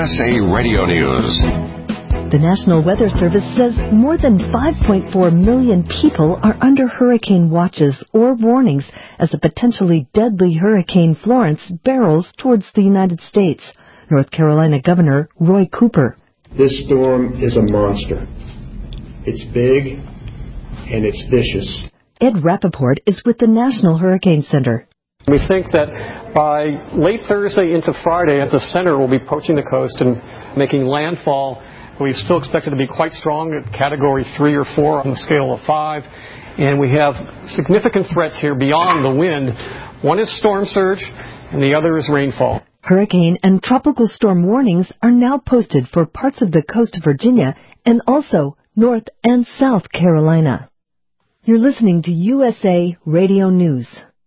USA Radio News. The National Weather Service says more than 5.4 million people are under hurricane watches or warnings as a potentially deadly Hurricane Florence barrels towards the United States. North Carolina Governor Roy Cooper. This storm is a monster. It's big and it's vicious. Ed Rappaport is with the National Hurricane Center. We think that by late Thursday into Friday, the center will be approaching the coast and making landfall. We still expect it to be quite strong at Category 3 or 4 on the scale of 5. And we have significant threats here beyond the wind. One is storm surge, and the other is rainfall. Hurricane and tropical storm warnings are now posted for parts of the coast of Virginia and also North and South Carolina. You're listening to USA Radio News.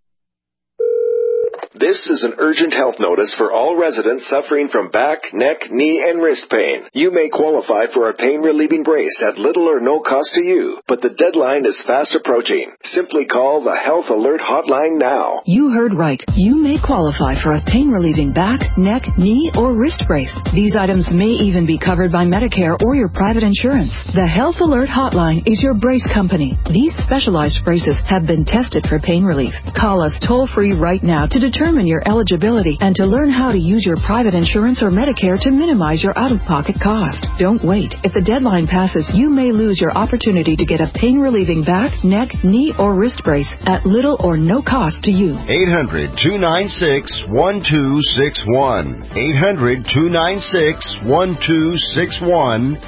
This is an urgent health notice for all residents suffering from back, neck, knee, and wrist pain. You may qualify for a pain-relieving brace at little or no cost to you, but the deadline is fast approaching. Simply call the Health Alert Hotline now. You heard right. You may qualify for a pain-relieving back, neck, knee, or wrist brace. These items may even be covered by Medicare or your private insurance. The Health Alert Hotline is your brace company. These specialized braces have been tested for pain relief. Call us toll-free right now to determine your eligibility and to learn how to use your private insurance or Medicare to minimize your out-of-pocket cost. Don't wait. If the deadline passes, you may lose your opportunity to get a pain-relieving back, neck, knee, or wrist brace at little or no cost to you. 800-296-1261. 800-296-1261.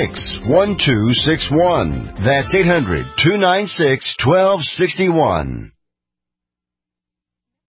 800-296-1261. That's 800-296-1261.